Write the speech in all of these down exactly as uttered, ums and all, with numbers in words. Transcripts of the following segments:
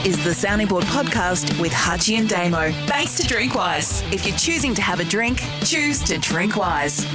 is the Sounding Board podcast with Hutchie and Damo. Thanks to Drinkwise. If you're choosing to have a drink, choose to drink wise.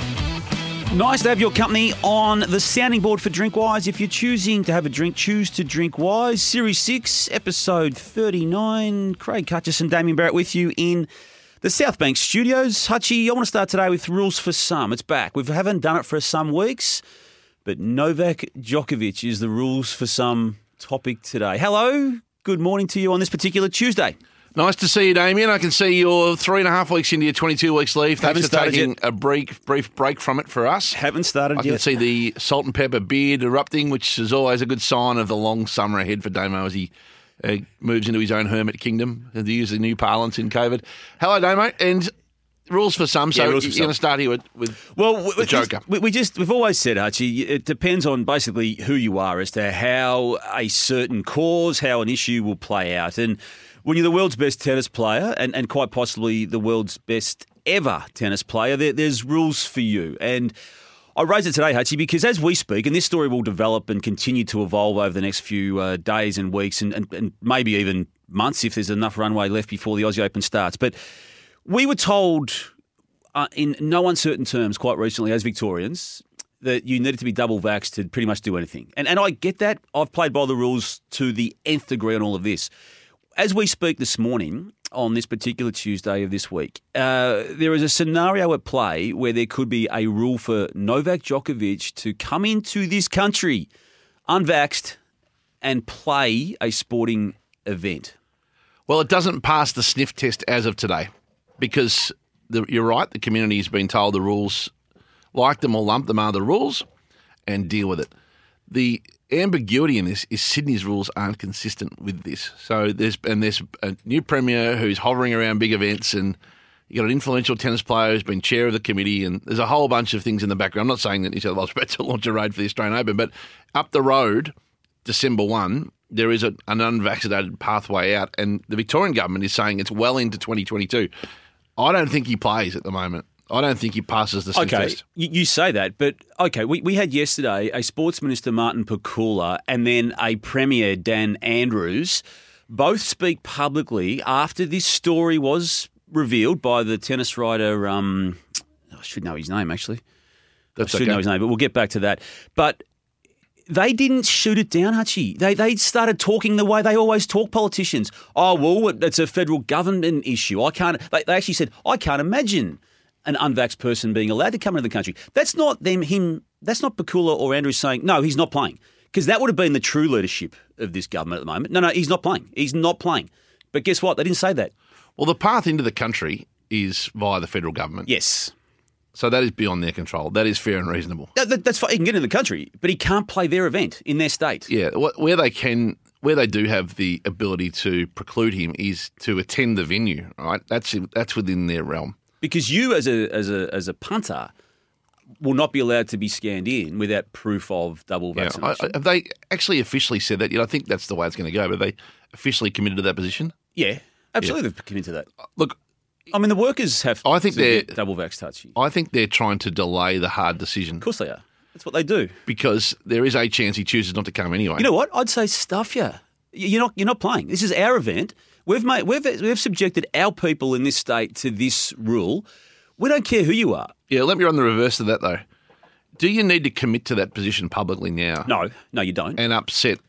Nice to have your company on the Sounding Board for Drinkwise. If you're choosing to have a drink, choose to drink wise. Series six, episode thirty-nine. Craig Hutchison, Damien Barrett with you in the South Bank studios. Hutchie, I want to start today with rules for some. It's back. We haven't done it for some weeks, but Novak Djokovic is the rules for some topic today. Hello, good morning to you on this particular Tuesday. Nice to see you, Damien. I can see you're three and a half weeks into your twenty-two weeks leave. Thanks Haven't for taking yet. a brief, brief break from it for us. Haven't started I yet. can see the salt and pepper beard erupting, which is always a good sign of the long summer ahead for Damo as he uh, moves into his own hermit kingdom, to use the new parlance in COVID. Hello, Damo, and rules for some. So Yeah, rules for you're some. going to start here with, with Well, the we, Joker. We, we just we've always said, Archie, it depends on basically who you are as to how a certain cause, how an issue will play out. And when you're the world's best tennis player, and, and quite possibly the world's best ever tennis player, there, there's rules for you. And I raise it today, Hutchie, because as we speak, and this story will develop and continue to evolve over the next few uh, days and weeks, and, and, and maybe even months if there's enough runway left before the Aussie Open starts. But we were told uh, in no uncertain terms quite recently as Victorians that you needed to be double vaxxed to pretty much do anything. And, and I get that. I've played by the rules to the nth degree on all of this. As we speak this morning, on this particular Tuesday of this week, uh, there is a scenario at play where there could be a rule for Novak Djokovic to come into this country unvaxxed and play a sporting event. Well, it doesn't pass the sniff test as of today because the, you're right, the community has been told the rules, like them or lump them, are the rules and deal with it. The ambiguity in this is Sydney's rules aren't consistent with this. So there's and there's a new premier who's hovering around big events, and you got an influential tennis player who's been chair of the committee, and there's a whole bunch of things in the background. I'm not saying that New South Wales is about to launch a raid for the Australian Open, but up the road, December first, there is a, an unvaccinated pathway out, and the Victorian government is saying it's well into twenty twenty-two. I don't think he plays at the moment. I don't think he passes the sniff Okay, test. you, you say that, but okay, we, we had yesterday a Sports Minister, Martin Pakula, and then a Premier, Dan Andrews, both speak publicly after this story was revealed by the tennis writer, um, I should know his name actually. That's I should okay. know his name, but we'll get back to that. But they didn't shoot it down, Hutchie. They they started talking the way they always talk, politicians. Oh, well, it's a federal government issue. I can't. They, they actually said, I can't imagine an unvaxxed person being allowed to come into the country. That's not them, him, that's not Pakula or Andrews saying, no, he's not playing. Because that would have been the true leadership of this government at the moment. No, no, he's not playing. He's not playing. But guess what? They didn't say that. Well, the path into the country is via the federal government. Yes. So that is beyond their control. That is fair and reasonable. That, that, that's fine. He can get into the country, but he can't play their event in their state. Yeah, wh- where they can, where they do have the ability to preclude him is to attend the venue. Right, that's that's within their realm. Because you, as a as a as a punter, will not be allowed to be scanned in without proof of double Yeah, vaccination. I, I, have they actually officially said that? You know, I think that's the way it's going to go. But they officially committed to that position. yeah, absolutely. They've committed to that. Look, I mean, the workers have. I think to they're- get double vax touchy. I think they're trying to delay the hard decision Of course they are. That's what they do. because there is a chance he chooses not to come anyway. You know what? I'd say stuff you. You're not. You're not playing. This is our event. We've made. We've we've subjected our people in this state to this rule. We don't care who you are. Yeah, let me run the reverse of that though. Do you need to commit to that position publicly now? No, no, you don't. And upset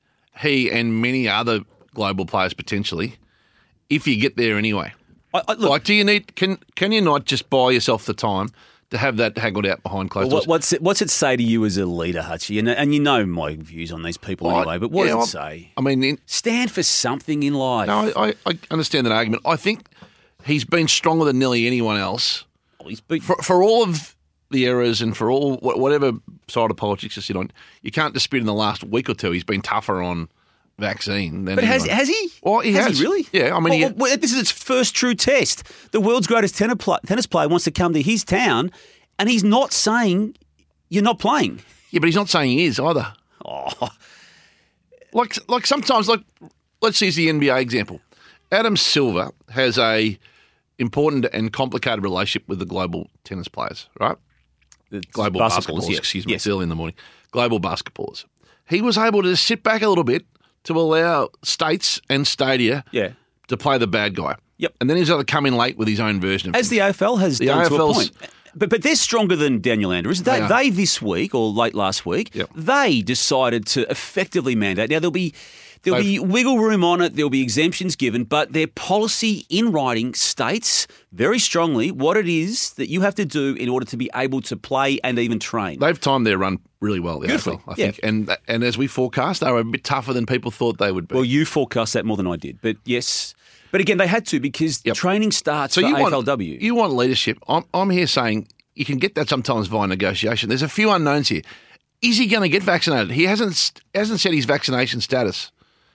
he and many other global players potentially if you get there anyway. I, I, look, Like, do you need? Can can you not just buy yourself the time to have that haggled out behind closed what, doors? what's it, what's it say to you as a leader, Hutchie? And, and you know my views on these people Well, anyway. But what yeah, does it I'm- say? I mean, in, Stand for something in life. no, I, I understand that argument. I think he's been stronger than nearly anyone else He's beat, for for all of the errors and for all wh- whatever side of politics you sit on. You can't dispute in the last week or two he's been tougher on vaccine than but has, anyone. has he? Well, he has, has. he really? Yeah, I mean, he- Well, well, this is its first true test. The world's greatest tennis, pl- tennis player wants to come to his town, and he's not saying you're not playing. Yeah, but he's not saying he is either. Oh, Like, like sometimes, like let's use the N B A example. Adam Silver has a important and complicated relationship with the global tennis players, right? the Global basketballers, basketballers, yes. excuse me, Yes. it's early in the morning. Global basketballers. He was able to sit back a little bit, to allow states and stadia Yeah. to play the bad guy. Yep. And then he's got to come in late with his own version of As things. the A F L has The done to a A F L's point. But but they're stronger than Daniel Andrews. They, They are. they this week or late last week, Yep. they decided to effectively mandate. Now there'll be there'll be wiggle room on it. There'll be exemptions given, but their policy in writing states very strongly what it is that you have to do in order to be able to play and even train. They've timed their run really well, the Beautifully, A F L, I yeah. think. And and as we forecast, they were a bit tougher than people thought they would be. Well, you forecast that more than I did, but yes. But again, they had to because Yep. training starts so for you A F L want, W. you want leadership. I'm, I'm here saying you can get that sometimes via negotiation. There's a few unknowns here. Is he going to get vaccinated? He hasn't hasn't said his vaccination status.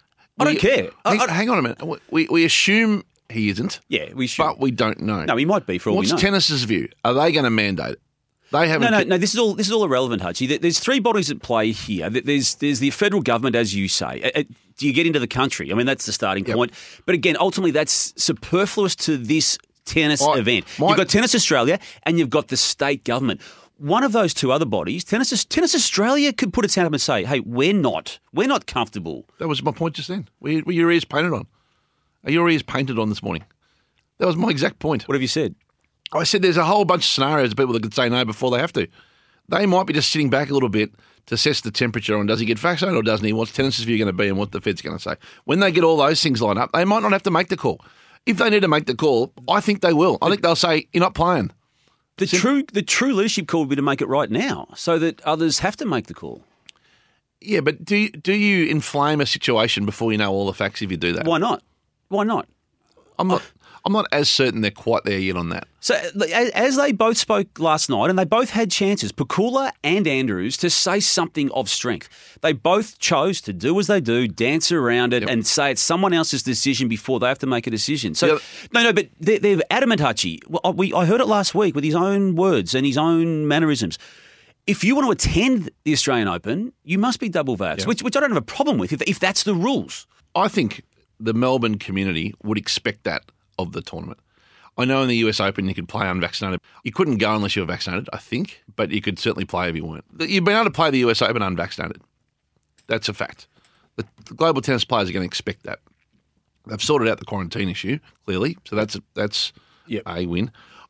I don't We- care. I- Hang, I- hang on a minute. We, we assume he isn't, yeah, we should. but we don't know. no, he might be for all What's we know. tennis's view? Are they going to mandate it? They haven't. No, no, no. This is all. This is all irrelevant, Hutchie. There- There's three bodies at play here. There- There's there's the federal government, as you say. Uh, uh, Do you get into the country? I mean, that's the starting Yep. point. But again, ultimately, that's superfluous to this tennis I- event. my- You've got Tennis Australia, and you've got the state government. One of those two other bodies, Tennis Tennis Australia, could put its hand up and say, "Hey, we're not, we're not comfortable." That was my point just then. Were, were your ears painted on? Are your ears painted on this morning? That was my exact point. What have you said? I said there's a whole bunch of scenarios of people that could say no before they have to. They might be just sitting back a little bit to assess the temperature on does he get vaccinated or doesn't he, what's tennis's view going to be and what the Fed's going to say. When they get all those things lined up, they might not have to make the call. If they need to make the call, I think they will. I think they'll say, you're not playing. The true the true leadership call would be to make it right now, so that others have to make the call. Yeah, but do you, do you inflame a situation before you know all the facts if you do that? Why not? Why not? I'm not I'm not as certain they're quite there yet on that. So, as as they both spoke last night, and they both had chances, Pakula and Andrews, to say something of strength. They both chose to do as they do, dance around it, Yep. and say it's someone else's decision before they have to make a decision. So, Yeah. no, no, but they're, they're adamant, Hutchie. Well, I- we, I heard it last week with his own words and his own mannerisms. If you want to attend the Australian Open, you must be double vax, Yeah. which, which I don't have a problem with if, if that's the rules. I think the Melbourne community would expect that of the tournament. I know in the U S Open you could play unvaccinated. You couldn't go unless you were vaccinated, I think, but you could certainly play if you weren't. You've been able to play the U S Open unvaccinated. That's a fact. The, the global tennis players are going to expect that. They've sorted out the quarantine issue, clearly, so that's a, that's Yep. a win.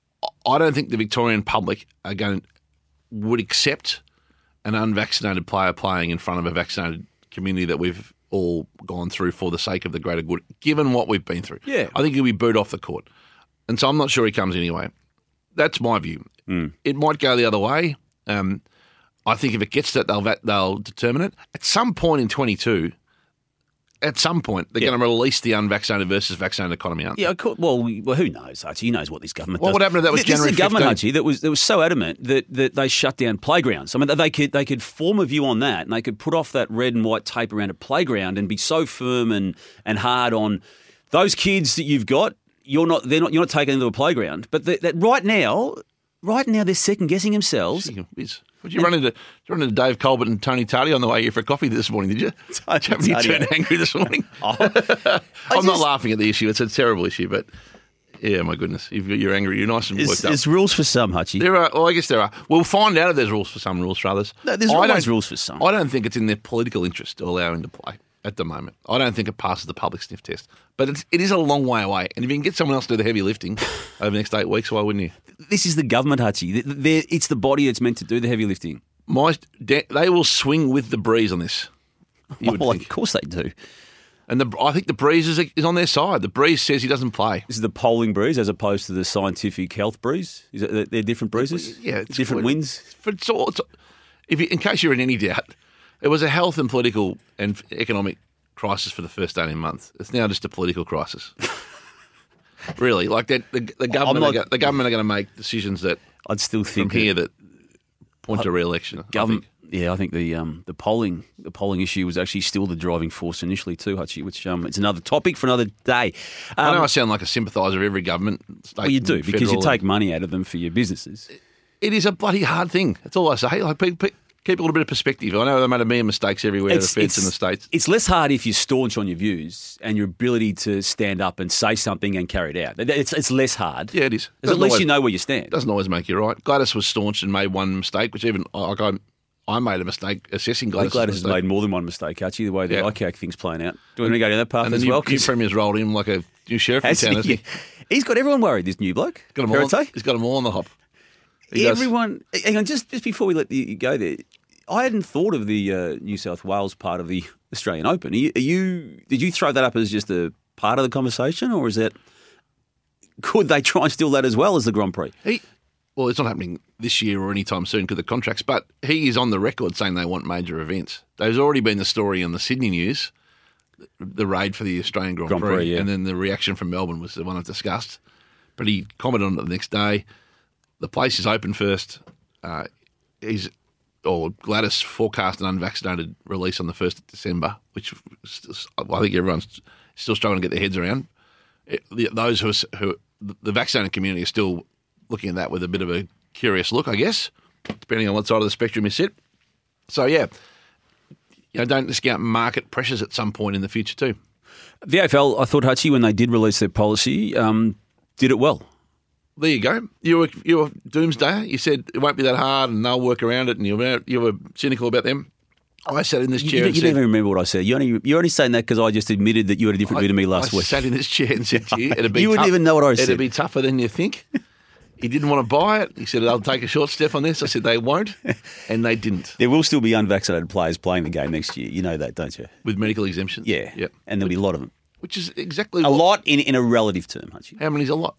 I don't think the Victorian public are going would accept an unvaccinated player playing in front of a vaccinated community that we've all gone through for the sake of the greater good, given what we've been through. Yeah. I think he'll be booed off the court. And so I'm not sure he comes anyway. That's my view. Mm. It might go the other way. Um, I think if it gets to that, they'll, va- they'll determine it. At some point in twenty-two, at some point, they're Yeah. going to release the unvaccinated versus vaccinated economy, aren't they? Yeah, of course, well, we- well, who knows, Hutchie? Who knows what this government Well, does? what happened to that with This January is a government, fifteenth? Hutchie, that was that was so adamant that, that they shut down playgrounds. I mean, they could they could form a view on that, and they could put off that red and white tape around a playground and be so firm and, and hard on those kids that you've got. You're not they're not you're not taking them to a playground, but that, that right now, right now they're second guessing themselves. Is. Did you run into did you run into Dave Colbert and Tony Tardy on the way here for a coffee this morning? Did you? Tony you Tardy. turned angry this morning. Oh, I'm not just- laughing at the issue. It's a terrible issue, but yeah, my goodness, You've, you're angry. You're nice and worked It's, up. it's rules for some, Hutchie. There are. Well, I guess there are. We'll find out if there's rules for some, rules for others. No, there's I always don't- rules for some. I don't think it's in their political interest to allow him to play at the moment. I don't think it passes the public sniff test. But it's, it is a long way away. And if you can get someone else to do the heavy lifting over the next eight weeks, why wouldn't you? This is the government, Hutchie. They're- they're- It's the body that's meant to do the heavy lifting. My, they will swing with the breeze on this. You would Well, think. of course they do. And the, I think the breeze is, is on their side. The breeze says he doesn't play. This is the polling breeze as opposed to the scientific health breeze. Is it, they're different breezes? Yeah, it's different weird. winds. For, it's all, it's, if you, in case you're in any doubt, it was a health and political and economic crisis for the first eighteen months. It's now just a political crisis. Really, like that, the, the government, not- are go, the government are going to make decisions that I'd still from think here that that point to re-election. I government. think. Yeah, I think the um, the polling the polling issue was actually still the driving force initially too, Hutchie. Which um, it's another topic for another day. Um, I know I sound like a sympathiser of every government. State well, you do and because you federal, take and- money out of them for your businesses. It is a bloody hard thing. That's all I say. Like, pe- pe- keep a little bit of perspective. I know they made a million mistakes everywhere. The feds in the states. It's less hard if you're staunch on your views and your ability to stand up and say something and carry it out. It's, it's less hard. Yeah, it is. Because at Doesn't least always- you know where you stand. Doesn't always make you right. Gladys was staunch and made one mistake, which even like I, I made a mistake assessing I Gladys. think Gladys has made more than one mistake, actually, the way the Yeah. I C A C thing's playing out. Do you want to go down that path And the as new, well? new 'Cause- Premier's rolled in like a new sheriff in Has town, he? hasn't he? He's got everyone worried, this new bloke. Got 'em all on, Perrottet. he's got them all on the hop. He does. Everyone, hang on, just, just before we let you go there, I hadn't thought of the uh, New South Wales part of the Australian Open. Are you, are you, did you throw that up as just a part of the conversation, or is that, could they try and steal that as well as the Grand Prix? He, well, it's not happening this year or anytime soon because of the contracts, but he is on the record saying they want major events. There's already been the story on the Sydney News, the raid for the Australian Grand, Grand Prix, Prix, yeah. and then the reaction from Melbourne was the one I've discussed. But he commented on it the next day. The place is open first. Uh, he's, or Gladys forecast an unvaccinated release on the first of December, which is, I think everyone's still struggling to get their heads around. It, the, those who, are, who the vaccinated community are still looking at that with a bit of a curious look, I guess, depending on what side of the spectrum you sit. So, yeah, you know, don't discount market pressures at some point in the future too. The A F L, I thought, Hutchie, when they did release their policy, um, did it well. There you go. You were you were doomsdayer. You said it won't be that hard and they'll work around it, and you were you were cynical about them. I sat in this You, chair you, and you said, don't even remember what I said. You only, you're only saying that because I just admitted that you had a different view to me last I week. sat in this chair and said to you, it'd be You wouldn't tough- even know what I It'd said. be tougher than you think. He didn't want to buy it. He said, they'll take a short step on this. I said, they won't. And they didn't, There will still be unvaccinated players playing the game next year. You know that, don't you? with medical exemptions. Yeah. Yep. And there'll be a lot of them. Which is exactly A what, lot in, in a relative term, Hutchie. How many's a lot?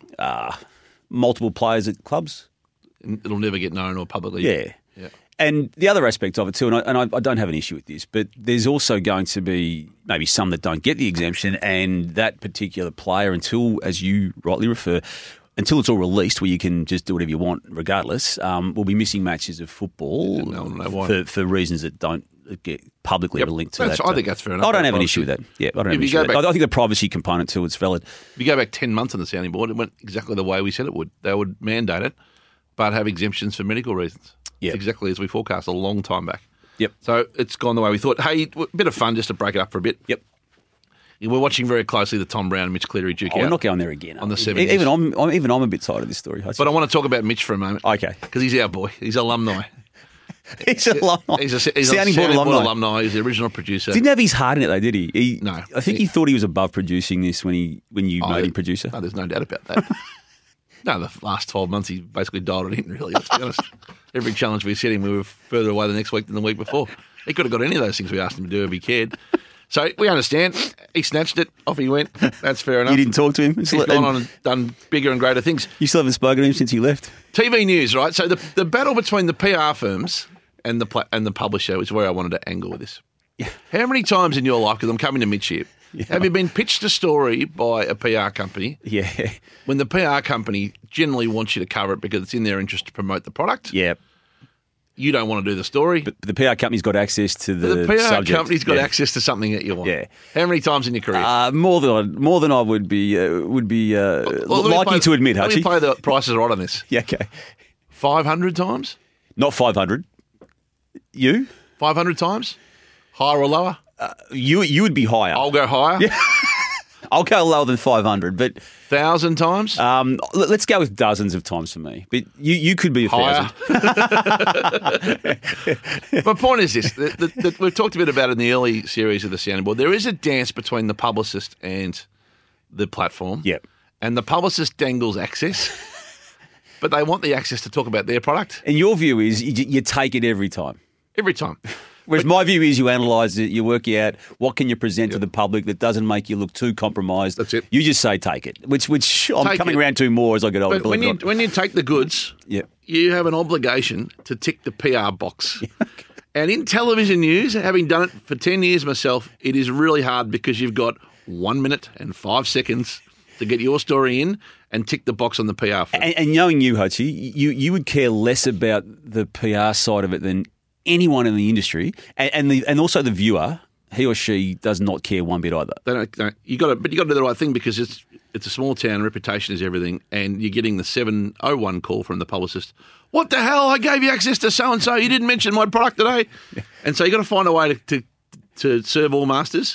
Multiple players at clubs. It'll never get known or publicly. Yeah. Yeah. And the other aspect of it too, and, I, and I, I don't have an issue with this, but there's also going to be maybe some that don't get the exemption, and that particular player, until, as you rightly refer, until it's all released where you can just do whatever you want regardless, um, will be missing matches of football Yeah, no one will know why. for, for reasons that don't get publicly Yep. linked to That's- that. I think that's fair enough. I don't have an Privacy. issue with that. Yeah, I don't have If an you issue go with that. back- I I think the privacy component to it's valid. If you go back ten months on the sounding board, it went exactly the way we said it would. They would mandate it, but have exemptions for medical reasons. Yep. It's exactly as we forecast a long time back. Yep. So it's gone the way we thought. Hey, a bit of fun just to break it up for a bit. Yep. We're watching very closely the Tom Brown and Mitch Cleary duke Oh, we're out. not going there again. On the are we? seven Even years. I'm, I'm, even I'm a bit tired of this story. Hutchie. But I want to talk about Mitch for a moment. Okay. Because he's our boy. He's alumni. He's a alumni. He's a he's sounding a board sounding board alumni. alumni. He's the original producer. Didn't have his heart in it though, did he? he No. I think he, thought he was above producing this when he when you Oh, made him producer. No, there's no doubt about that. No, the last twelve months he basically dialed it in, really, let's be honest. Every challenge we set him, we were further away the next week than the week before. He could have got any of those things we asked him to do if he cared. So we understand. He snatched it, off he went. That's fair enough. You didn't talk to him. He's And gone on and done bigger and greater things. you still haven't spoken to him since he left. T V news, right? So the the battle between the P R firms and the pla- and the publisher is where I wanted to angle with this. How many times in your life, because I'm coming to Mitch here, have you been pitched a story by a P R company Yeah, when the P R company generally wants you to cover it because it's in their interest to promote the product? yeah. You don't want to do the story. But the P R company's got access to the, the P R subject. company's got Yeah. access to something that you want. Yeah. How many times in your career? Uh, more than I, more than I would be uh, would be uh, Well, let me liking play- to admit, Let me Hutchie. play the prices right on this. Yeah, okay. five hundred times? Not five hundred. You? five hundred times? Higher or lower? You you would be higher. I'll go higher. I'll go lower than five hundred, but one thousand times? um, let- let's go with dozens of times for me. But you, you could be a Higher. thousand. My point is this. That, that, that we've talked a bit about it in the early series of the sounding board. There is a dance between the publicist and the platform. Yep. And the publicist dangles access, but they want the access to talk about their product And your view is you, you take it every time. every time. Whereas my view is you analyse it, you work out what can you present to the public that doesn't make you look too compromised. That's it. You just say take it, which which I'm Take coming it. around to more as I get older. But when believe you it or not. when you take the goods, Yep. you have an obligation to tick the P R box. And in television news, having done it for ten years myself, it is really hard because you've got one minute and five seconds to get your story in and tick the box on the P R. firm. And, and knowing you, Hutchie, you, you would care less about the P R side of it than anyone in the industry, and, and the and also the viewer. He or she does not care one bit either. They don't, don't, you got to, but you got to do the right thing because it's it's a small town, reputation is everything, and you're getting the seven oh one call from the publicist. What the hell? I gave you access to so and so. You didn't mention my product today, and so you got to find a way to, to to serve all masters. Yep.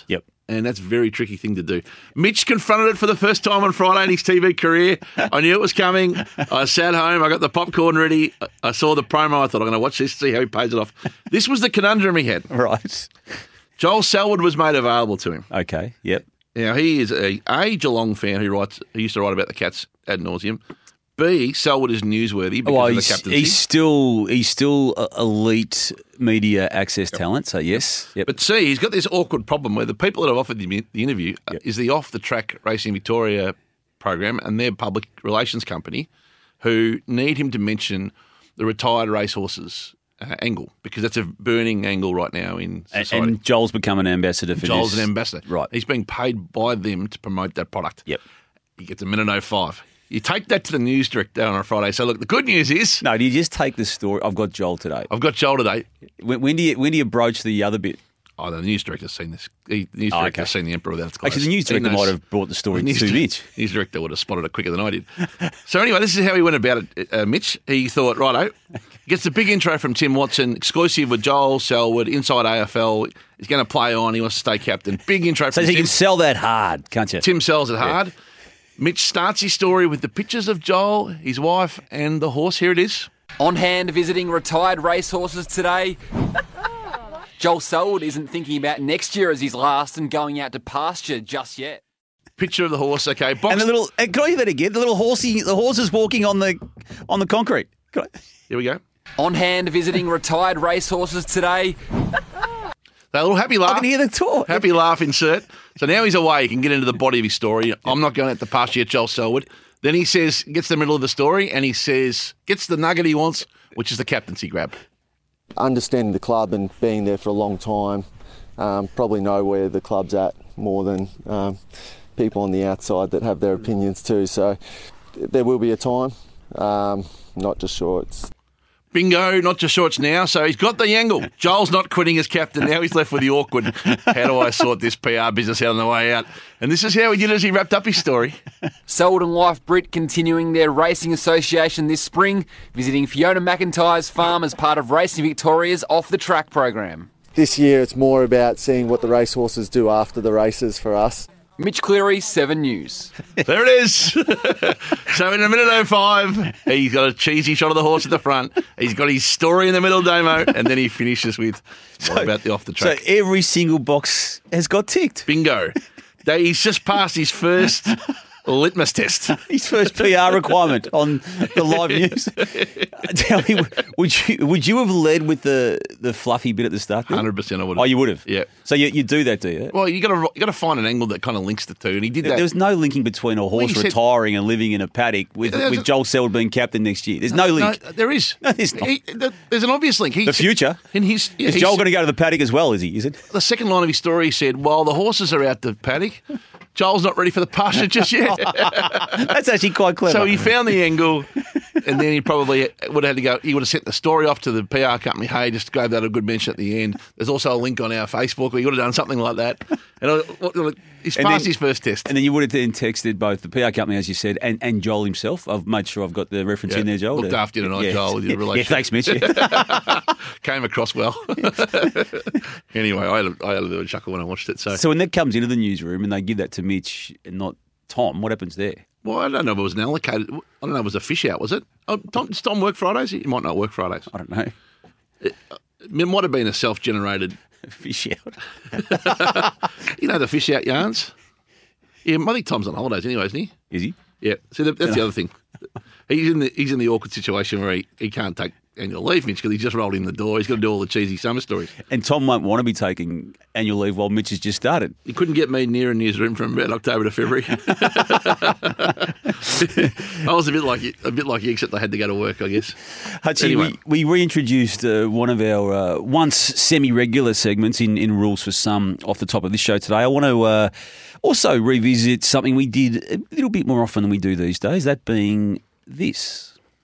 and that's a very tricky thing to do. Mitch confronted it for the first time on Friday in his T V career. I knew it was coming. I sat home. I got the popcorn ready. I saw the promo. I thought, I'm going to watch this, see how he pays it off. This was the conundrum he had. Right. Joel Selwood was made available to him. Okay, yep. Now, he is a, a Geelong fan who writes. He used to write about the Cats ad nauseum. B, Selwood is newsworthy because well, of the he's, captaincy. he's still he's still a elite media access yep. talent. So yes, yep. But C, he's got this awkward problem where the people that have offered the, the interview yep. is the Off the Track Racing Victoria program and their public relations company, who need him to mention the retired racehorses uh, angle because that's a burning angle right now in society. And, and Joel's become an ambassador for Joel's this. an ambassador, right? He's being paid by them to promote that product. Yep. He gets a minute oh five. You take that to the news director on a Friday. So, look, the good news is... No, do you just take the story? I've got Joel today. I've got Joel today. When, when, do, you, when do you broach the other bit? Oh, the news director's seen this. He, the news oh, director's okay. seen the Emperor without its clothes. Actually, the news director might have brought the story the to Mitch. The news director would have spotted it quicker than I did. So, anyway, this is how he went about it, uh, Mitch. He thought, righto, gets a big intro from Tim Watson, exclusive with Joel Selwood, inside A F L. He's going to play on. He wants to stay captain. Big intro so from he Tim. can sell that hard, can't you? Tim sells it hard. Yeah. Mitch starts his story with the pictures of Joel, his wife, and the horse. Here it is. On hand visiting retired racehorses today. Joel Selwood isn't thinking about next year as his last and going out to pasture just yet. Picture of the horse, okay. Box. And the little, can I hear that again? The little horsey, the horse is walking on the on the concrete. Here we go. On hand visiting retired racehorses today. That little happy laugh. I can hear the talk. Happy laugh insert. So now he's away. He can get into the body of his story. I'm not going out to pasture yet, Joel Selwood. Then he says, gets to the middle of the story, and he says, gets the nugget he wants, which is the captaincy grab. Understanding the club and being there for a long time, um, probably know where the club's at more than um, people on the outside that have their opinions too. So there will be a time, um, not just sure it's... Bingo, not just shorts now. So he's got the angle. Joel's not quitting as captain. Now he's left with the awkward, how do I sort this P R business out on the way out? And this is how he did it as he wrapped up his story. Selwood and wife Britt continuing their racing association this spring, visiting Fiona McIntyre's farm as part of Racing Victoria's Off the Track program. This year it's more about seeing what the racehorses do after the races for us. Mitch Cleary, Seven News. There it is. So in a minute oh five, he's got a cheesy shot of the horse at the front. He's got his story in the middle, Damo, and then he finishes with what so, about the off the track. So every single box has got ticked. Bingo. He's just passed his first litmus test. His first P R requirement on the live news. Tell me, would you would you have led with the, the fluffy bit at the start? one hundred percent I would have. Oh, you would have? Yeah. So you, you do that, do you? Well, you got to you got to find an angle that kind of links the two, and he did that. There was no linking between a horse well, retiring said, and living in a paddock with, with Joel Selwood being captain next year. There's no, no link. No, there is. No, there's not. He, there's an obvious link. He, the future. In his, yeah, is Joel going to go to the paddock as well, is he? Is it? The second line of his story he said, while the horses are out the paddock, Joel's not ready for the pasture just yet. That's actually quite clever. So he found the angle, and then he probably would have had to go. He would have sent the story off to the P R company. Hey, just gave that a good mention at the end. There's also a link on our Facebook where he would have done something like that. And he's and passed then, his first test. And then you would have then texted both the P R company, as you said, and, and Joel himself. I've made sure I've got the reference yeah. in there, Joel. Looked to, after you tonight, yeah. Joel, with your relationship. Yeah, thanks, Mitch. Came across well. Anyway, I had, a, I had a little chuckle when I watched it. So. so when that comes into the newsroom and they give that to Mitch and not Tom, what happens there? Well, I don't know if it was an allocated. I don't know if it was a fish out, was it? Oh, Tom, does Tom work Fridays? He might not work Fridays. I don't know. It, it might have been a self-generated fish out. You know the fish out yarns? Yeah, I think Tom's on holidays anyway, isn't he? Is he? Yeah. So that's the other thing. He's in the he's in the awkward situation where he, he can't take annual leave, Mitch, because he's just rolled in the door. He's got to do all the cheesy summer stories. And Tom won't want to be taking annual leave while Mitch has just started. He couldn't get me near a newsroom from about October to February. I was a bit like a bit like you, except I had to go to work, I guess. Hutchie, anyway. we, we reintroduced uh, one of our uh, once semi-regular segments in, in Rules for Some off the top of this show today. I want to uh, also revisit something we did a little bit more often than we do these days, that being this.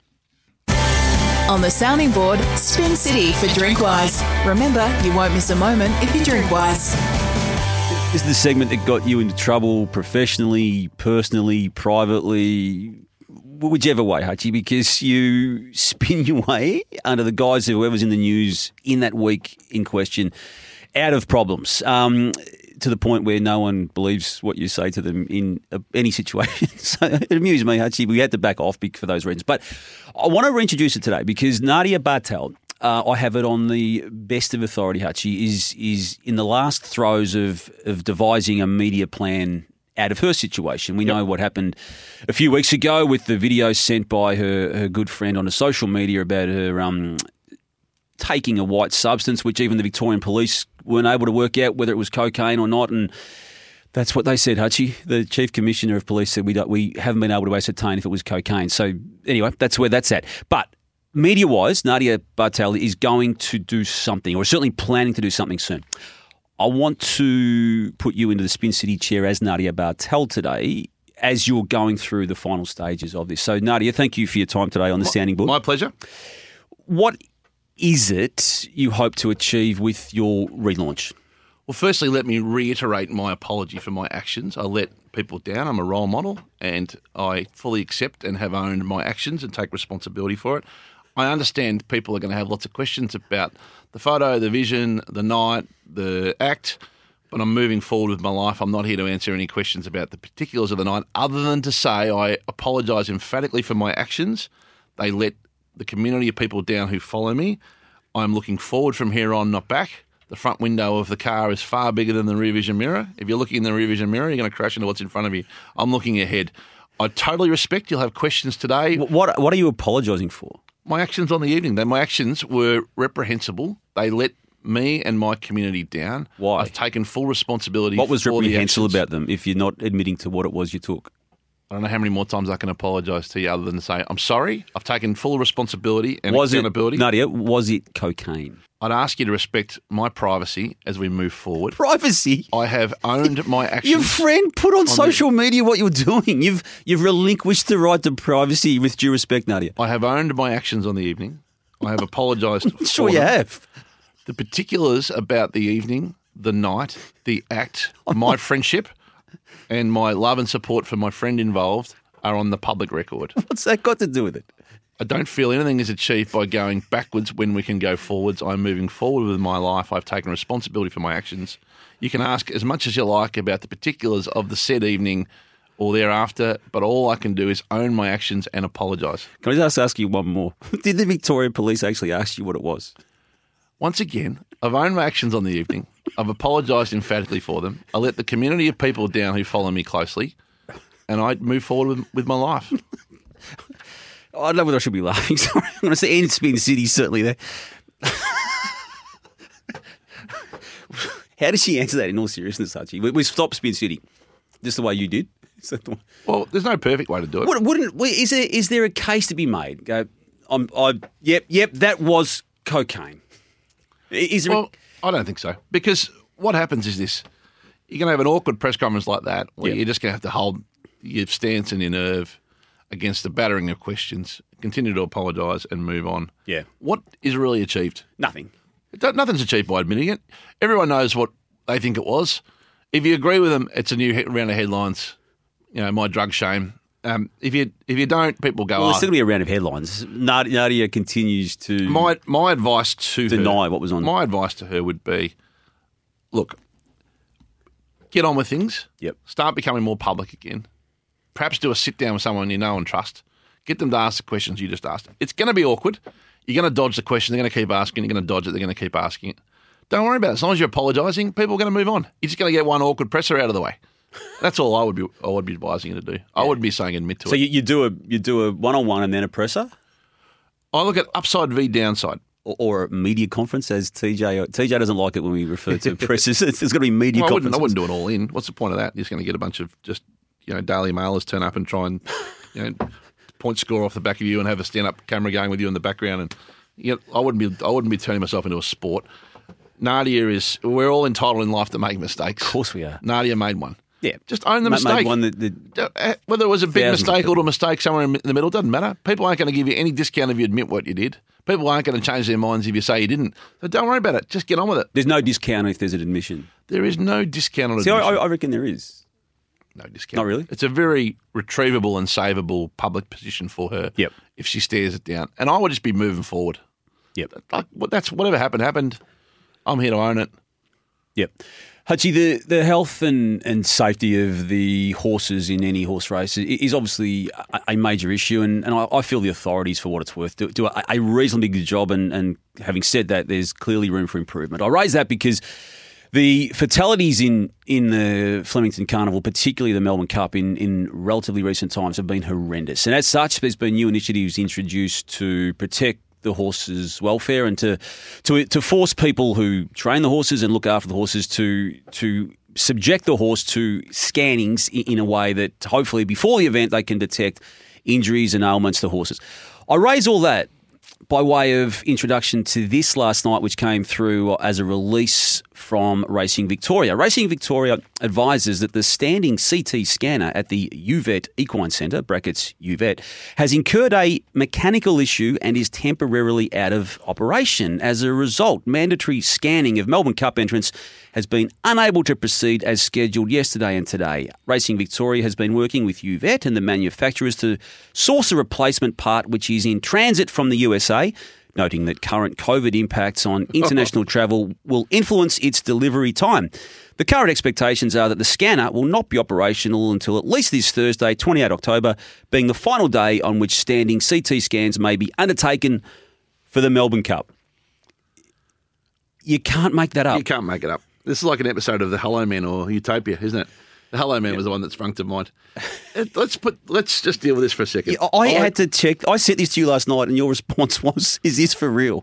On the sounding board, Spin City for Drinkwise. Remember, you won't miss a moment if you drink wise. This is the segment that got you into trouble professionally, personally, privately, whichever way, Hutchie, because you spin your way under the guise of whoever's in the news in that week in question out of problems. Um, to the point where no one believes what you say to them in uh, any situation. So it amused me, actually. We had to back off for those reasons. But I want to reintroduce it today because Nadia Bartel, uh, I have it on the best of authority, Hutchie, is is in the last throes of, of devising a media plan out of her situation. We yep. know what happened a few weeks ago with the video sent by her, her good friend on the social media about her um, taking a white substance, which even the Victorian police weren't able to work out whether it was cocaine or not. And that's what they said, Hutchie. The Chief Commissioner of Police said we don't, we haven't been able to ascertain if it was cocaine. So anyway, that's where that's at. But media-wise, Nadia Bartel is going to do something, or certainly planning to do something soon. I want to put you into the Spin City chair as Nadia Bartel today as you're going through the final stages of this. So, Nadia, thank you for your time today on the my, sounding board. My pleasure. What is it you hope to achieve with your relaunch? Well, firstly, let me reiterate my apology for my actions. I let people down. I'm a role model, and I fully accept and have owned my actions and take responsibility for it. I understand people are going to have lots of questions about the photo, the vision, the night, the act, but I'm moving forward with my life. I'm not here to answer any questions about the particulars of the night other than to say I apologise emphatically for my actions. They let the community of people down who follow me. I'm looking forward from here on, not back. The front window of the car is far bigger than the rear vision mirror. If you're looking in the rear vision mirror, you're going to crash into what's in front of you. I'm looking ahead. I totally respect you'll have questions today. What, what are you apologising for? My actions on the evening. They, my actions were reprehensible. They let me and my community down. Why? I've taken full responsibility. What was for reprehensible the about them if you're not admitting to what it was you took? I don't know how many more times I can apologise to you other than to say, I'm sorry. I've taken full responsibility and was accountability. It, Nadia, was it cocaine? I'd ask you to respect my privacy as we move forward. Privacy? I have owned my actions. Your friend put on, on social the, media what you're doing. You've you've relinquished the right to privacy with due respect, Nadia. I have owned my actions on the evening. I have apologised for Sure you them. have. The particulars about the evening, the night, the act, my friendship and my love and support for my friend involved are on the public record. What's that got to do with it? I don't feel anything is achieved by going backwards when we can go forwards. I'm moving forward with my life. I've taken responsibility for my actions. You can ask as much as you like about the particulars of the said evening or thereafter, but all I can do is own my actions and apologise. Can I just ask you one more? Did the Victoria Police actually ask you what it was? Once again, I've owned my actions on the evening. I've apologised emphatically for them. I let the community of people down who follow me closely, and I move forward with, with my life. I don't know whether I should be laughing. Sorry. I'm going to say in Spin City, certainly there. How did she answer that in all seriousness, Hutchie? We, we stopped Spin City just the way you did. Is that the one? Well, there's no perfect way to do it. What, wouldn't, is, there, is there a case to be made? Go, I'm, I, yep, yep, that was cocaine. Is there well, a... I don't think so. Because what happens is this. You're going to have an awkward press conference like that where yep. you're just going to have to hold your stance and your nerve against the battering of questions, continue to apologise and move on. Yeah. What is really achieved? Nothing. It, nothing's achieved by admitting it. Everyone knows what they think it was. If you agree with them, it's a new round of headlines. You know, my drug shame. Um, if you if you don't, people go, well, there's oh. still going to be a round of headlines. Nadia, Nadia continues to my my advice to deny her, what was on. My advice to her would be, look, get on with things. Yep. Start becoming more public again. Perhaps do a sit down with someone you know and trust. Get them to ask the questions you just asked. It's going to be awkward. You're going to dodge the question. They're going to keep asking. You're going to dodge it. They're going to keep asking it. Don't worry about it. As long as you're apologising, people are going to move on. You're just going to get one awkward presser out of the way. That's all I would be. I would be advising you to do. Yeah. I wouldn't be saying admit to so it. So you, you do a you do a one on one and then a presser. I look at upside v downside. Or, or a media conference, as T J T J doesn't like it when we refer to pressers. It's, it's got to be media well, I conferences. wouldn't, I wouldn't do it all in. What's the point of that? You're just going to get a bunch of just you know Daily Mailers turn up and try and you know point score off the back of you and have a stand up camera going with you in the background. And you know, I wouldn't be. I wouldn't be turning myself into a sport. Nadia is. We're all entitled in life to make mistakes. Of course we are. Nadia made one. Yeah, just own the Ma- mistake. One that, that Whether it was a big mistake or a mistake somewhere in the middle, doesn't matter. People aren't going to give you any discount if you admit what you did. People aren't going to change their minds if you say you didn't. So don't worry about it. Just get on with it. There's no discount if there's an admission. There is no discount on See, admission. I, I reckon there is. No discount. Not really? It's a very retrievable and savable public position for her. Yep. If she stares it down. And I would just be moving forward. Yep. Like, that's whatever happened, happened. I'm here to own it. Yep. Hutchie, the, the health and, and safety of the horses in any horse race is obviously a, a major issue, and, and I, I feel the authorities, for what it's worth, do, do a, a reasonably good job, and, and having said that, there's clearly room for improvement. I raise that because the fatalities in, in the Flemington Carnival, particularly the Melbourne Cup, in, in relatively recent times have been horrendous. And as such, there's been new initiatives introduced to protect the horses' welfare and to to to force people who train the horses and look after the horses to to subject the horse to scannings in, in a way that hopefully before the event they can detect injuries and ailments to horses. I raise all that by way of introduction to this last night, which came through as a release from Racing Victoria. Racing Victoria advises that the standing C T scanner at the U V E T Equine Centre, brackets U V E T, has incurred a mechanical issue and is temporarily out of operation. As a result, mandatory scanning of Melbourne Cup entrants has been unable to proceed as scheduled yesterday and today. Racing Victoria has been working with U V E T and the manufacturers to source a replacement part which is in transit from the U S A, noting that current COVID impacts on international travel will influence its delivery time. The current expectations are that the scanner will not be operational until at least this Thursday, the twenty-eighth of October, being the final day on which standing C T scans may be undertaken for the Melbourne Cup. You can't make that up. You can't make it up. This is like an episode of The Hello Man or Utopia, isn't it? The Hello Man was the one that sprung to mind. Let's put. Let's just deal with this for a second. Yeah, I, I had to check. I sent this to you last night, and your response was, "Is this for real?"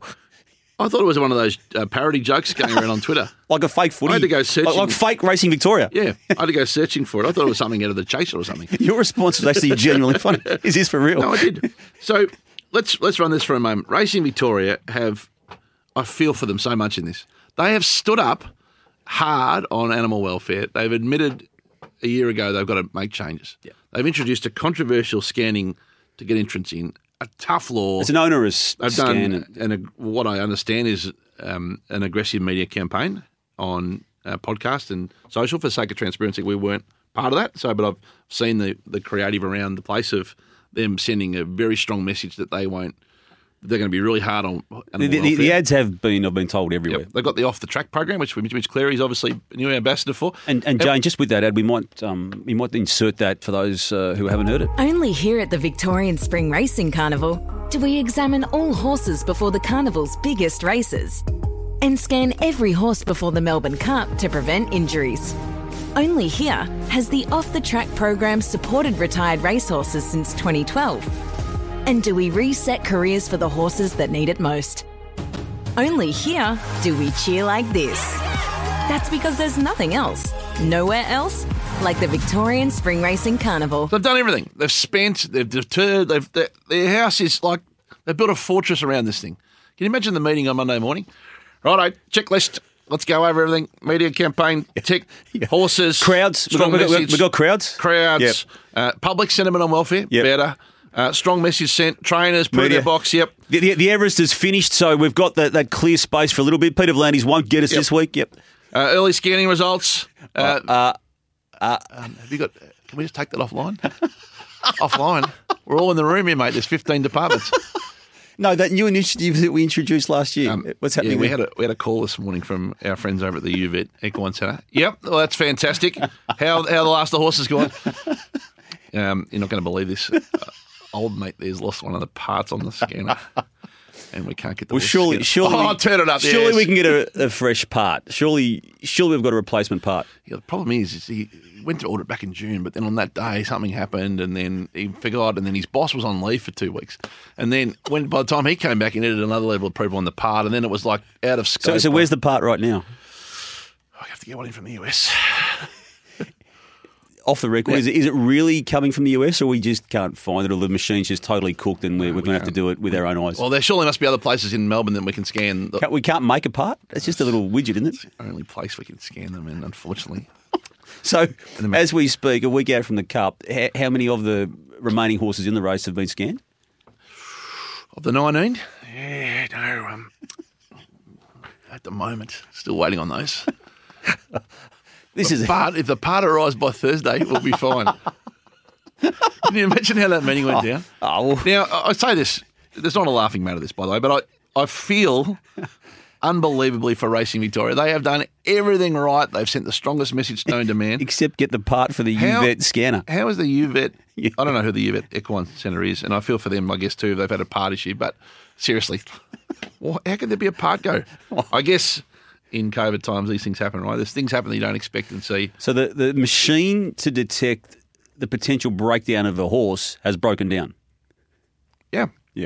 I thought it was one of those uh, parody jokes going around on Twitter, like a fake footy. I had to go searching, like, like fake Racing Victoria. Yeah, I had to go searching for it. I thought it was something out of The Chaser or something. Your response was actually genuinely funny. Is this for real? No, I did. So let's let's run this for a moment. Racing Victoria have, I feel for them so much in this. They have stood up hard on animal welfare. They've admitted a year ago they've got to make changes. Yeah. They've introduced a controversial scanning to get entrants in, a tough law. It's an onerous they've scan. done, and, and what I understand is um, an aggressive media campaign on uh, podcast and social for the sake of transparency. We weren't part of that, so but I've seen the, the creative around the place of them sending a very strong message that they won't. They're going to be really hard on animal the, the, the ads have been, I've been told, everywhere. Yep. They've got the Off the Track program, which Mitch Cleary's obviously a new ambassador for. And, and Jane, just with that ad, we might um, we might insert that for those uh, who haven't heard it. Only here at the Victorian Spring Racing Carnival do we examine all horses before the carnival's biggest races and scan every horse before the Melbourne Cup to prevent injuries. Only here has the Off the Track program supported retired racehorses since twenty twelve. And do we reset careers for the horses that need it most? Only here do we cheer like this. That's because there's nothing else, nowhere else, like the Victorian Spring Racing Carnival. They've done everything. They've spent, they've deterred, they've, their, their house is like, they've built a fortress around this thing. Can you imagine the meeting on Monday morning? Righto, checklist. Let's go over everything. Media campaign, tick, yeah. Horses. Crowds. We've got, we've, got, we've got crowds. Crowds. Yep. Uh, public sentiment on welfare, yep. better. Uh, strong message sent. Trainers, put in their box, yep. The, the, the Everest is finished, so we've got that, that clear space for a little bit. Peter V'landys won't get us yep. this week, yep. Uh, early scanning results. Uh, uh, uh, um, have you got, can we just take that offline? Offline? We're all in the room here, mate. There's fifteen departments. No, that new initiative that we introduced last year. Um, What's happening? Yeah, we there? had a we had a call this morning from our friends over at the U V E T Equine Centre. Yep, well, that's fantastic. How how the last of the horses gone? Um, you're not going to believe this. Uh, old mate there's lost one of the parts on the scanner, and we can't get the. Well, surely, surely, oh, turn it up. Surely yes. we can get a, a fresh part. Surely, surely we've got a replacement part. Yeah, the problem is, is he went to order it back in June, but then on that day something happened, and then he forgot, and then his boss was on leave for two weeks, and then when by the time he came back, he needed another level of approval on the part, and then it was like out of scope. So, so where's the part right now? I have to get one in from the U S. Off the record, yeah. is, it, is it really coming from the U S, or we just can't find it, or the machine's just totally cooked and we're, no, we're we going to have to do it with our own eyes? Well, there surely must be other places in Melbourne that we can scan. The, can't, we can't make a part? It's just a little widget, isn't it? It's the only place we can scan them in, unfortunately. So, as we speak, a week out from the Cup, how, how many of the remaining horses in the race have been scanned? Of the nineteen? Yeah, no. Um, at the moment, still waiting on those. This the is part, if the part arrives by Thursday, we'll be fine. Can you imagine how that meeting went oh, down? Oh. Now, I say this, there's not a laughing matter, this, by the way, but I, I feel unbelievably for Racing Victoria. They have done everything right. They've sent the strongest message known to man. Except get the part for the How- U V E T scanner. How is the U V E T? I don't know who the U V E T Equine Centre is, and I feel for them, I guess, too, if they've had a part issue. But seriously, well, how can there be a part go? I guess in COVID times, these things happen, right? There's things happen that you don't expect and see. So the, the machine to detect the potential breakdown of a horse has broken down. Yeah. Yeah.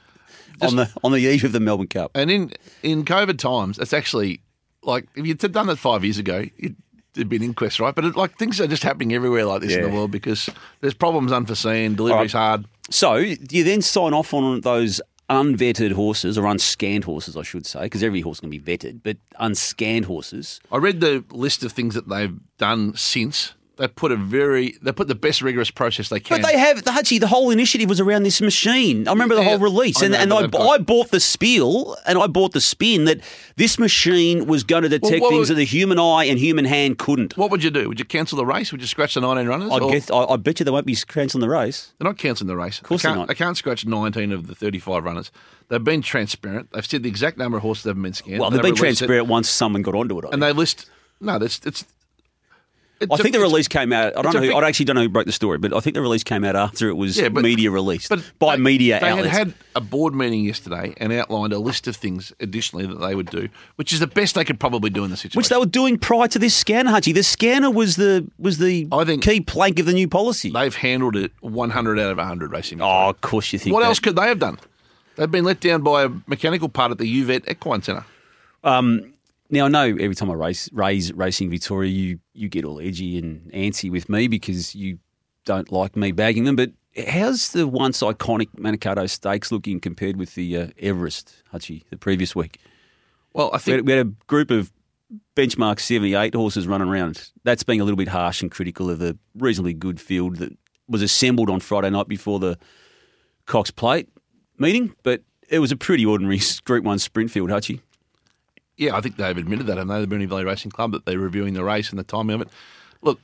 on the on the eve of the Melbourne Cup. And in, in COVID times, it's actually like if you'd done that five years ago, it'd, it'd been inquest, right? But it, like things are just happening everywhere like this in Yeah. the world because there's problems unforeseen, delivery's All right. hard. So do you then sign off on those unvetted horses, or unscanned horses, I should say, because every horse can be vetted, but unscanned horses? I read the list of things that they've done since. They put a very, they put the best rigorous process they can. But they have, Hutchie, the whole initiative was around this machine. I remember the Yeah, whole release. I And, know, and but I, they've got- I bought the spiel and I bought the spin that this machine was going to detect what things would- that the human eye and human hand couldn't. What would you do? Would you cancel the race? Would you scratch the nineteen runners? I, Or- guess, I, I bet you they won't be cancelling the race. They're not cancelling the race. Of course they they're can't, not. They can't scratch nineteen of the thirty-five runners. They've been transparent. They've said the exact number of horses that have been scanned. Well, and they've been released it. transparent once someone got onto it. I And think. they list, no, that's, it's, it's I think a- the it's- release came out. I it's don't know. a Who, big- I actually don't know who broke the story, but I think the release came out after it was Yeah, but- media released But by they, media they outlets. had had a board meeting yesterday and outlined a list of things additionally that they would do, which is the best they could probably do in the situation. which they were doing prior to this scanner, Hutchie. The scanner was the was the I think- key plank of the new policy. They've handled it one hundred out of one hundred racing. Oh, of course you think What that. else could they have done? They've been let down by a mechanical part at the U V E T Equine Centre. Now, I know every time I race, raise Racing Victoria, you, you get all edgy and antsy with me because you don't like me bagging them, but how's the once iconic Manikato Stakes looking compared with the uh, Everest, Hutchie, the previous week? Well, I We think had, we had a group of benchmark seventy-eight horses running around. That's being a little bit harsh and critical of the reasonably good field that was assembled on Friday night before the Cox Plate meeting, but it was a pretty ordinary Group one sprint field, Hutchie. Yeah, I think they've admitted that, haven't they? The Moonee Valley Racing Club, that they're reviewing the race and the timing of it. Look,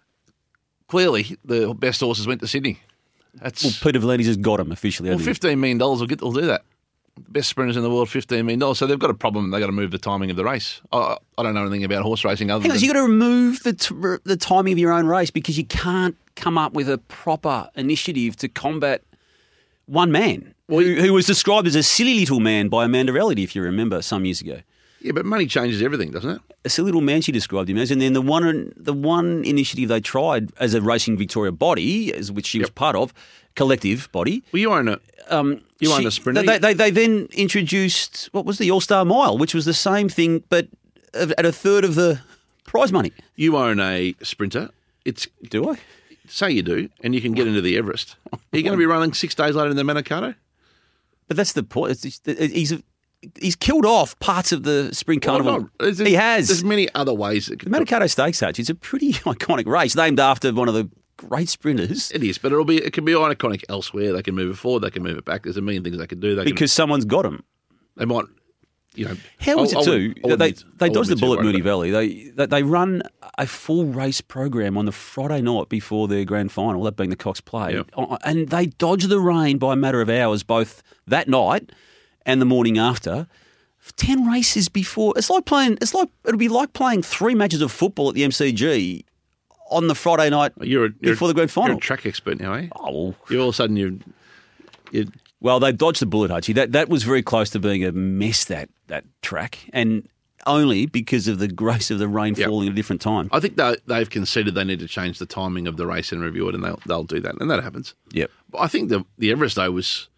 clearly the best horses went to Sydney. That's Well, Peter V'landys has got him officially. well, hasn't he? fifteen million dollars will get will do that. The best sprinters in the world, fifteen million dollars. So they've got a problem. They've got to move the timing of the race. I, I don't know anything about horse racing other Hang on, than so you've got to remove the t- the timing of your own race because you can't come up with a proper initiative to combat one man who, who was described as a silly little man by Amanda Elliott, if you remember, some years ago. yeah, but money changes everything, doesn't it? A silly little man she described him as, and then the one the one initiative they tried as a Racing Victoria body, as which she was part of, collective body. Well, you own a Um, You own she- a sprinter. They, they, they then introduced what was the All Star Mile, which was the same thing, but at a third of the prize money. you own a sprinter. It's Do I? say you do, and you can get into the Everest. Are you going to be running six days later in the Manikato? But that's the point. It's just- He's he's killed off parts of the Spring Carnival. Well, no, there's- he has. There's many other ways. That The could, Manikato Stakes, Hutch, it's a pretty iconic race, named after one of the great sprinters. It is, but it'll be it can be iconic elsewhere. They can move it forward. They can move it back. There's a million things they can do. They Because someone's got him. can, they might, you know. How was I- I it too? wouldn't- I wouldn't They be- they I dodged wouldn't the be too bullet at worried Moonee about Valley. They, they they run a full race program on the Friday night before their grand final, that being the Cox Plate, Yep. Oh, and they dodged the rain by a matter of hours, both that night and the morning after. Ten races before, it's like playing. It's like it'll be like playing three matches of football at the M C G on the Friday night it. You're a, you're before the grand You're final. a track expert now, eh? Oh, well. You all of a sudden you, you Well, they dodged the bullet, Hutchie. That that was very close to being a mess, that that track, and only because of the grace of the rain Yep. falling at a different time. I think they, they've conceded they need to change the timing of the race and review it, and they'll they'll do that, and that happens. Yep. But I think the the Everest though was.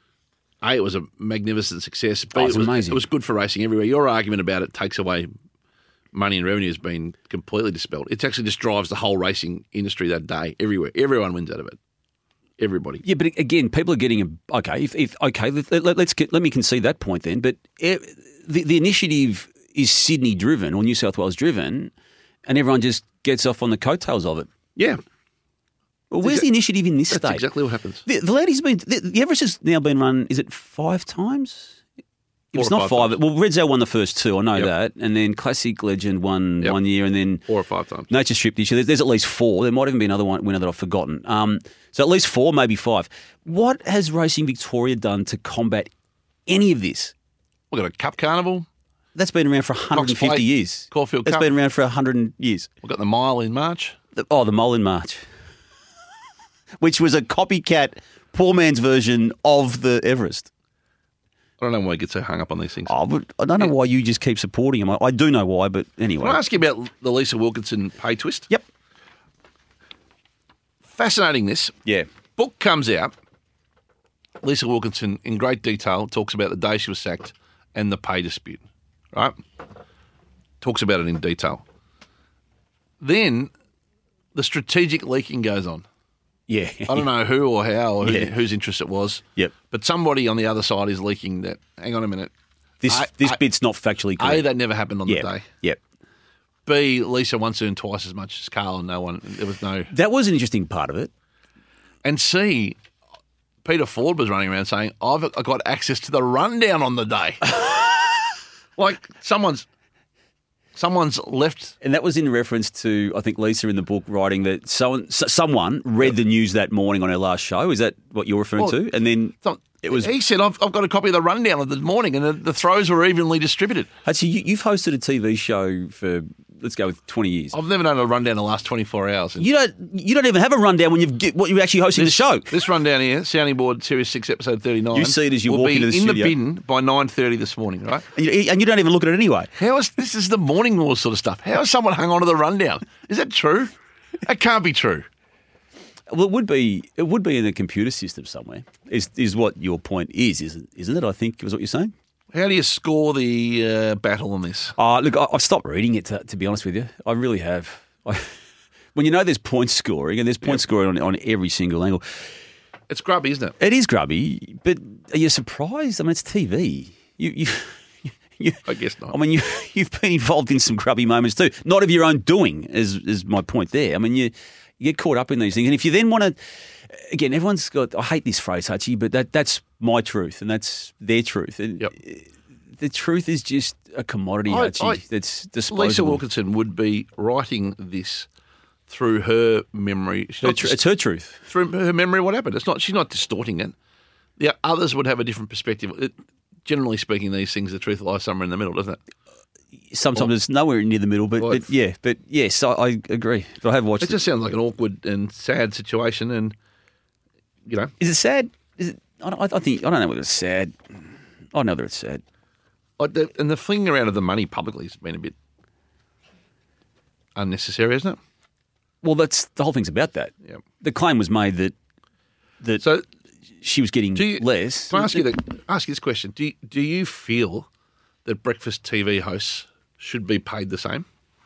A, it was a magnificent success. B, Oh, it was it was amazing. It was good for racing everywhere. Your argument about it takes away money and revenue has been completely dispelled. It actually just drives the whole racing industry that day everywhere. Everyone wins out of it. Everybody. Yeah, but again, people are getting a okay. If, if okay, let, let, let's get, let me concede that point then. But eh, the the initiative is Sydney driven or New South Wales driven, and everyone just gets off on the coattails of it. Yeah, Well, where's the initiative in this that's state? exactly what happens. The, the lady's been the, the Everest has now been run. Is it five times? If Four it's or not five five. Well, Red Zell won the first two. I know Yep. that, and then Classic Legend won Yep. one year, and then Four or five times. Nature Strip this year. There's, there's at least four. There might even be another one winner that I've forgotten. Um, so at least four, maybe five. What has Racing Victoria done to combat any of this? We've got a Cup Carnival. That's been around for one hundred fifty Cox Plate, years. Caulfield That's Cup. been around for one hundred years. We've got the mile in March. The- Oh, the Mole in March, which was a copycat, poor man's version of the Everest. I don't know why you get so hung up on these things. Oh, but I don't know why you just keep supporting him. I, I do know why, but anyway. Can I ask you about the Lisa Wilkinson pay twist? Yep. Fascinating this. Yeah. Book comes out. Lisa Wilkinson, in great detail, talks about the day she was sacked and the pay dispute, right? Talks about it in detail. Then the strategic leaking goes on. Yeah. I don't know who or how or who, Yeah. whose interest it was. Yep. But somebody on the other side is leaking that. Hang on a minute. This I- this I- bit's not factually correct. A, that never happened on yeah. the day. Yep. B, Lisa once earned twice as much as Carl and no one. There was no. That was an interesting part of it. And C, Peter Ford was running around saying, I've I got access to the rundown on the day. Like someone's someone's left. And that was in reference to, I think, Lisa in the book writing that someone, s- someone read the news that morning on her last show. Is that what you're referring Well, to? And then so- it was. He said, I've, I've got a copy of the rundown of the morning, and the, the throws were evenly distributed. Actually, you, you've hosted a T V show for, let's go with twenty years. I've never done a rundown in the last twenty-four hours. And You don't. You don't even have a rundown when you've get, what you're actually hosting the show. This rundown here, Sounding Board Series six, Episode thirty-nine. You see it as you will walk be into the in studio. the bin by nine thirty this morning, right? And you, and you don't even look at it anyway. How is this is the morning wars sort of stuff? How has someone hung on to the rundown? Is that true? That can't be true. Well, it would be. It would be in the computer system somewhere. Is is what your point is, isn't isn't it? I think is what you're saying. How do you score the uh, battle on this? Oh, look, I, I've stopped reading it, to, to be honest with you. I really have. I, when you know there's point scoring, and there's point scoring on, on every single angle, It's grubby, isn't it? it is grubby, but are you surprised? I mean, it's T V. You, you, you, I guess not. I mean, you, you've been involved in some grubby moments too. Not of your own doing, is, is my point there. I mean, you, you get caught up in these things. And if you then want to, again, everyone's got, I hate this phrase, Hutchie, but that, that's my truth and that's their truth. And Yep. the truth is just a commodity, I- Hutchie, I- that's disposable. Lisa Wilkinson would be writing this through her memory. She's Her not tr- dis- it's her truth. through her memory, what happened. It's not. She's not distorting it. The others would have a different perspective. It, generally speaking, these things, the truth lies somewhere in the middle, doesn't it? Sometimes it's nowhere near the middle, but, Well, but yeah, but yes, I, I agree. But I have watched It it. just sounds like an awkward and sad situation, and you know, Is it sad? Is it? I, don't, I think I don't know whether it's sad. I don't know whether it's sad. like the, and the flinging around of the money publicly has been a bit unnecessary, isn't it? Well, that's the whole thing's about that. Yeah. The claim was made that that So, she was getting do you, less. Can I ask you the, ask you this question? Do you, do you feel that breakfast T V hosts should be paid the same?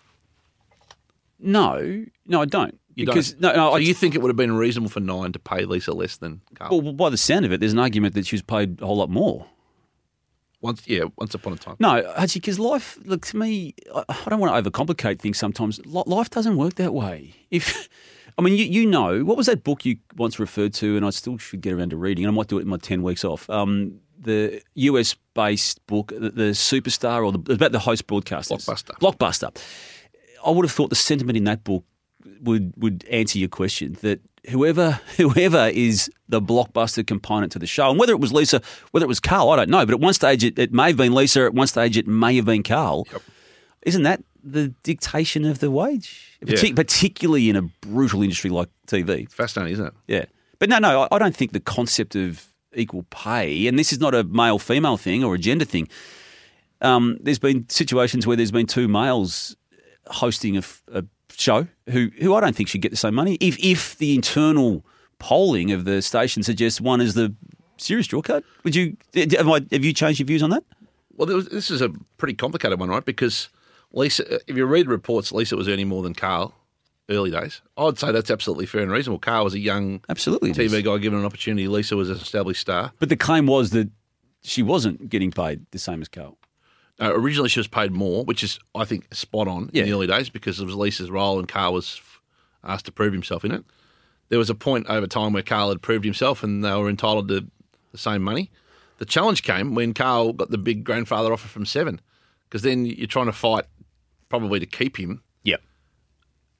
No, no, I don't. You because don't. no, no. So I, you think it would have been reasonable for Nine to pay Lisa less than Carl? well, by the sound of it, there's an argument that she was paid a whole lot more. once, yeah, once upon a time. No, actually, because life, look, to me, I, I don't want to overcomplicate things sometimes. Li- Life doesn't work that way. If, I mean, you, you know, what was that book you once referred to, and I still should get around to reading, and I might do it in my ten weeks off, um, the U S-based book, the, the Superstar, or the, about the host broadcasters. Blockbuster. Blockbuster. I would have thought the sentiment in that book would, would answer your question, that whoever whoever is the blockbuster component to the show, and whether it was Lisa, whether it was Carl, I don't know, but at one stage it, it may have been Lisa, at one stage it may have been Carl. Yep. Isn't that the dictation of the wage? Yeah. Partic- particularly in a brutal industry like T V. Fascinating, isn't it? Yeah. But no, no, I I don't think the concept of equal pay, and this is not a male-female thing or a gender thing, um, there's been situations where there's been two males hosting a, f- a show who, who I don't think should get the same money. If if the internal polling of the station suggests one is the serious draw card, would you have, I, have you changed your views on that? Well, there was, this is a pretty complicated one, right? Because Lisa, if you read reports, Lisa was earning more than Carl early days. I'd say that's absolutely fair and reasonable. Carl was a young Absolutely, it T V is. guy given an opportunity. Lisa was an established star. But the claim was that she wasn't getting paid the same as Carl. Uh, originally, she was paid more, which is, I think, spot on Yeah. in the early days because it was Lisa's role and Carl was asked to prove himself in it. There was a point over time where Carl had proved himself and they were entitled to the same money. The challenge came when Carl got the big grandfather offer from Seven because then you're trying to fight probably to keep him. Yep.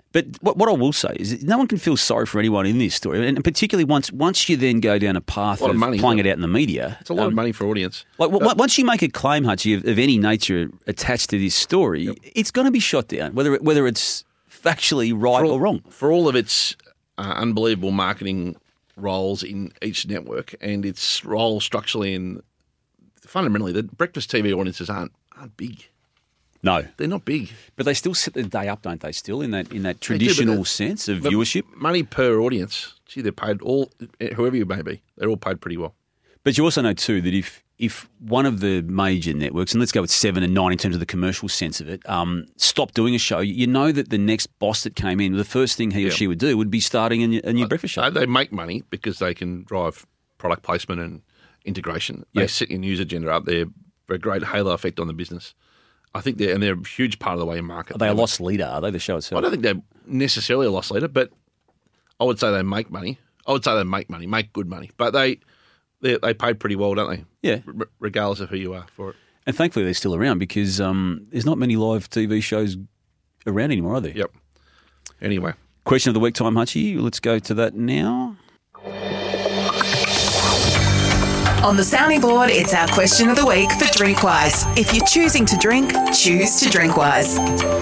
But what, what I will say is that no one can feel sorry for anyone in this story, and particularly once once you then go down a path A lot of, of money, playing isn't it it? out in the media. It's a lot um, of money for audience. Like w- Uh, once you make a claim, Hutchie, of, of any nature attached to this story, Yep. it's going to be shot down, whether it, whether it's factually right for all, or wrong. For all of its uh, unbelievable marketing roles in each network and its role structurally in fundamentally, the breakfast T V audiences aren't aren't big. No, They're not big. but they still set the day up, don't they? Still in that in that They do, but traditional the- sense of But viewership. money per audience. Gee, they're paid all whoever you may be. They're all paid pretty well. But you also know too that if if one of the major networks, and let's go with seven and nine in terms of the commercial sense of it, um, stopped doing a show, you know that the next boss that came in, the first thing he or Yeah. she would do would be starting a new, a new breakfast show. They, they make money because they can drive product placement and integration. They Yeah. set your news agenda up there for a great halo effect on the business. I think they're and they're a huge part of the way you market. Are they a lost leader? Are they the show itself? I don't think they're necessarily a loss leader, but I would say they make money. I would say they make money, make good money, but they they, they pay pretty well, don't they? Yeah. R- regardless of who you are for it. And thankfully they're still around because um, there's not many live T V shows around anymore, are there? Yep. Anyway, Question of the week time, Hutchie. Let's go to that now. On the sounding board, it's our question of the week for Drinkwise. If you're choosing to drink, choose to Drinkwise.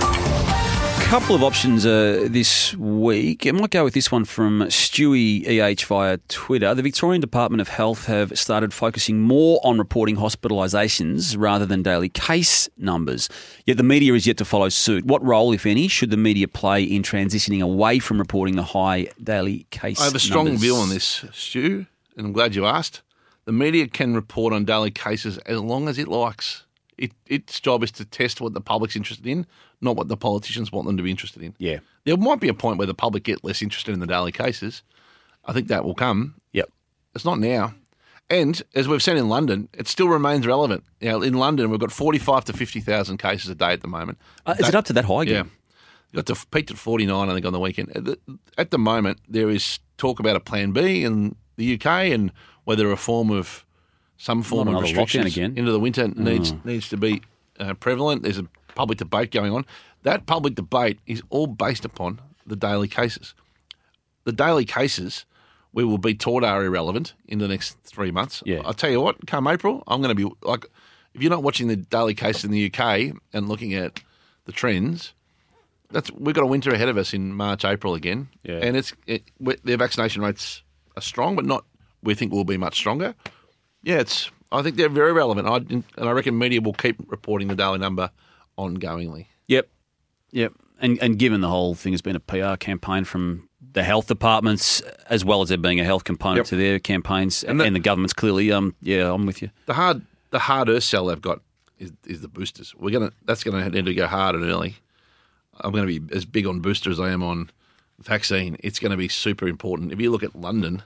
Couple of options uh, this week. I might go with this one from Stewie E H via Twitter. The Victorian Department of Health have started focusing more on reporting hospitalisations rather than daily case numbers. Yet the media is yet to follow suit. What role, if any, should the media play in transitioning away from reporting the high daily case numbers? I have a strong view on this, Stu, and I'm glad you asked. The media can report on daily cases as long as it likes. It, its job is to test what the public's interested in, not what the politicians want them to be interested in. Yeah. There might be a point where the public get less interested in the daily cases. I think that will come. Yep. It's not now. And as we've seen in London, it still remains relevant. You know, in London, we've got forty-five to fifty thousand cases a day at the moment. Uh, is it up to that high again? Yeah. Got to peaked at forty-nine, I think, on the weekend. At the, at the moment, there is talk about a plan B in the U K and whether a form of some form Not of another lockdown restrictions again. into the winter needs needs to be uh, prevalent. There's a public debate going on. That public debate is all based upon the daily cases. The daily cases we will be taught are irrelevant in the next three months. Yeah. I'll tell you what, come April, I'm going to be like, if you're not watching the daily cases in the U K and looking at the trends, that's we've got a winter ahead of us in March, April again. Yeah. And it's it, we- their vaccination rates are strong, but not we think will be much stronger. Yeah, it's. I think they're very relevant, I, and I reckon media will keep reporting the daily number ongoingly. Yep. Yep. And and given the whole thing has been a P R campaign from the health departments, as well as there being a health component Yep. to their campaigns, and, And the- and the government's clearly, um, yeah, I'm with you. The hard, the harder sell they've got is, is the boosters. We're gonna. That's going to need to go hard and early. I'm going to be as big on booster as I am on vaccine. It's going to be super important. If you look at London,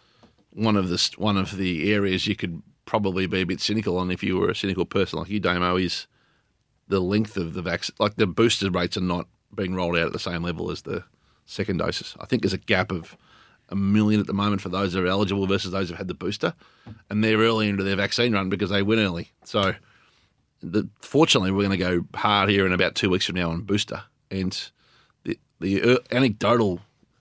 one of the one of the areas you could probably be a bit cynical on if you were a cynical person like you, Damo, is the length of the vaccine. Like the booster rates are not being rolled out at the same level as the second doses. I think there's a gap of a million at the moment for those that are eligible versus those who've had the booster, and they're early into their vaccine run because they went early. So, the, fortunately, we're going to go hard here in about two weeks from now on booster. And the the uh, anecdotal,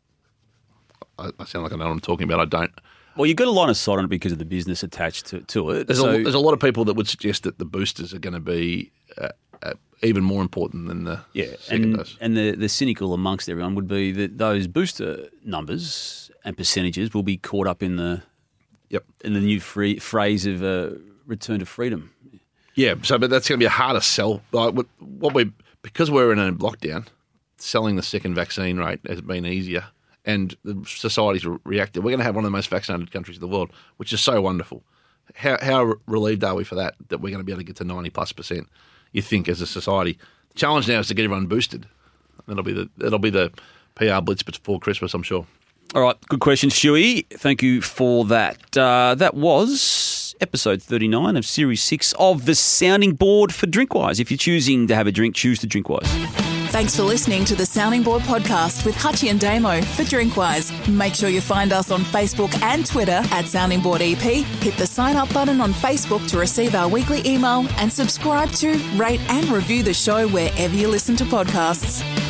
I, I sound like I know what I'm talking about. I don't. Well, you've got a line of sight on it because of the business attached to, to it. There's, so, a, there's a lot of people that would suggest that the boosters are going to be uh, uh, even more important than the yeah, second and, dose. and the, the cynical amongst everyone would be that those booster numbers and percentages will be caught up in the Yep. in the new free, phrase of uh, return to freedom. Yeah, so but that's going to be a harder sell. Like what, what we because we're in a lockdown, selling the second vaccine rate has been easier, and the society's re- reacted. We're going to have one of the most vaccinated countries in the world, which is so wonderful. How how relieved are we for that? That we're going to be able to get to ninety plus percent. You think as a society, the challenge now is to get everyone boosted. That'll be the that'll be the P R blitz before Christmas, I'm sure. All right, good question, Stewie. Thank you for that. Uh, that was episode thirty-nine of Series six of The Sounding Board for Drinkwise. If you're choosing to have a drink, choose to Drinkwise. Thanks for listening to the Sounding Board podcast with Hutchie and Damo for Drinkwise. Make sure you find us on Facebook and Twitter at Sounding Board E P. Hit the sign up button on Facebook to receive our weekly email and subscribe to, rate and review the show wherever you listen to podcasts.